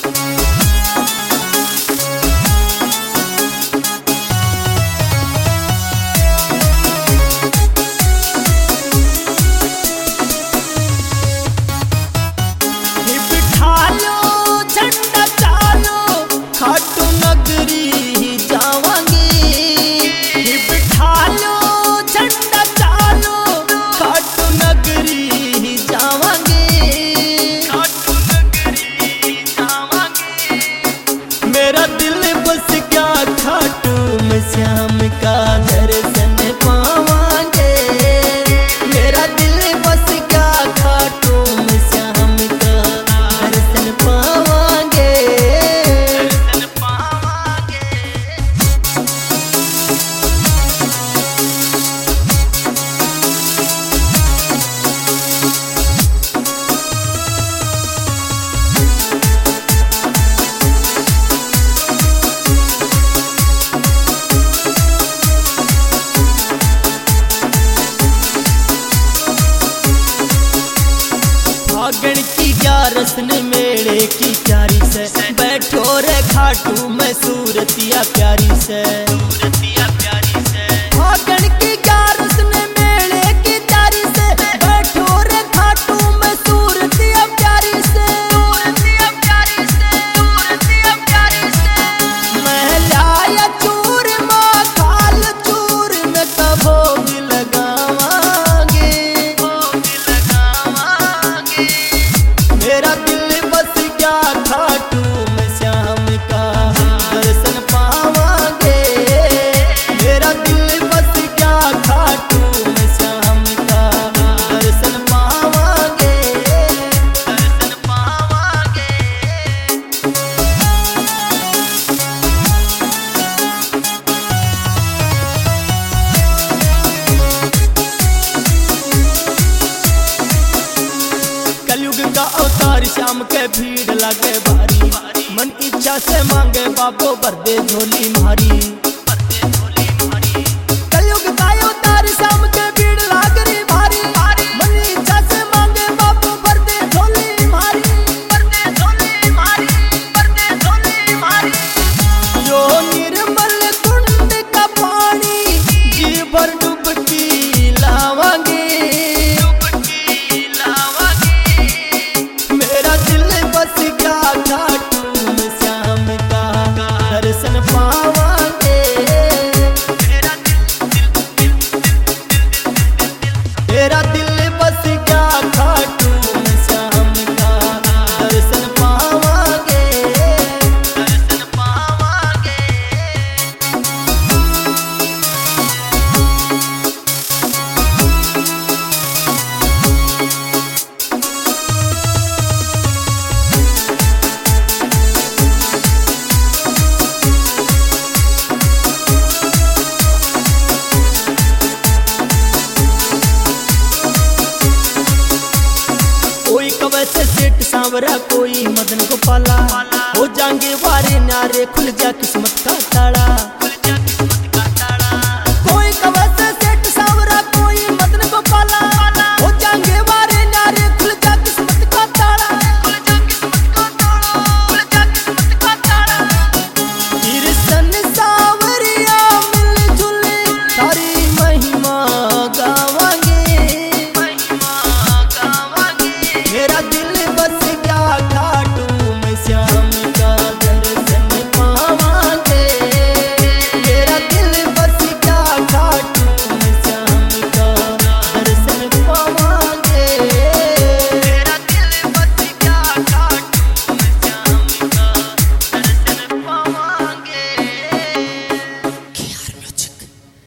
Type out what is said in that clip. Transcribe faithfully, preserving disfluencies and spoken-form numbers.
श्याम का दर्शन पावांगे। मेरा दिल बस क्या खाटू में श्याम का दर्शन पावांगे। दर्शन पावांगे। फागण की ग्यारस ने मेले की क्यारी से बैठो रे खाटू में सूरतिया प्यारी से। फागण की ग्यारस ने मेले की क्यारी से बैठो रे खाटू में सूरतिया प्यारी से। महलाया चूर माँ खाल चूर में कभो भी लगावांगे। मेरा दिल बस क्या खाटू में श्याम का दर्शन पावांगे। मेरा दिल बस क्या खाटू में श्याम का दर्शन पावांगे। दर्शन पावांगे। कलयुग का अवतार श्याम के भीड़ लगे भारी। मन इच्छा से मांगे बाबो भर दे झोली मारी। कलयुग का अवतार श्याम के भीड़ लाग रही भारी। मन इच्छा से मांगे बाबो भर दे झोली मारी। यो निर्मल कुंड का पानी जी भर डुबकी लावांगे। मेरा दिल बस क्या खाटू में श्याम का दर्शन पावांगे। मेरा दिल बस क्या खाटू में श्याम का दर्शन पावांगे। दर्शन पावांगे। कोई कवे से सेठ सांवरा कोई मदन को पाला। हो जाएंगे वारे नारे खुल जा किस्मत का ताला।